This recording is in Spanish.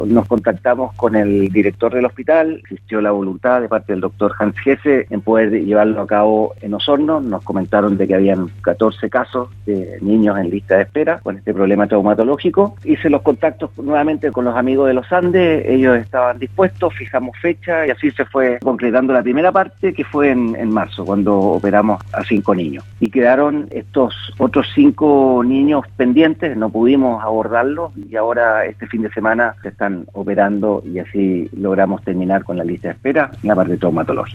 Nos contactamos con el director del hospital, existió la voluntad de parte del doctor Hans Hesse en poder llevarlo a cabo en Osorno. Nos comentaron de que habían 14 casos de niños en lista de espera con este problema traumatológico. Hice los contactos nuevamente con los amigos de los Andes, ellos estaban dispuestos, fijamos fecha y así se fue concretando la primera parte, que fue en marzo, cuando operamos a 5 niños. Y quedaron estos otros 5 niños pendientes, no pudimos abordarlos y ahora este fin de semana se están operando y así logramos terminar con la lista de espera en la parte traumatológica.